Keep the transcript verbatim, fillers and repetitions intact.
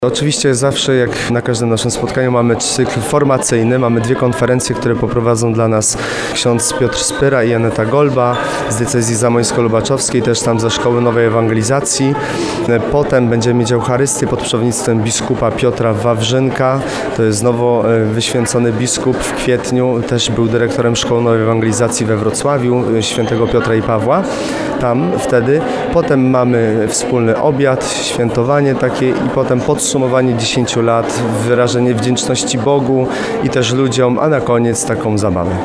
Oczywiście zawsze, jak na każdym naszym spotkaniu, mamy cykl formacyjny, mamy dwie konferencje, które poprowadzą dla nas ksiądz Piotr Spyra i Aneta Golba z diecezji zamońsko-lubaczowskiej, też tam ze Szkoły Nowej Ewangelizacji. Potem będziemy mieć Eucharystię pod przewodnictwem biskupa Piotra Wawrzynka, to jest nowo wyświęcony biskup w kwietniu, też był dyrektorem Szkoły Nowej Ewangelizacji we Wrocławiu, świętego Piotra i Pawła, tam wtedy. Potem mamy wspólny obiad, świętowanie takie i potem podsumowanie dziesięciu lat, wyrażenie wdzięczności Bogu i też ludziom, a na koniec taką zabawę.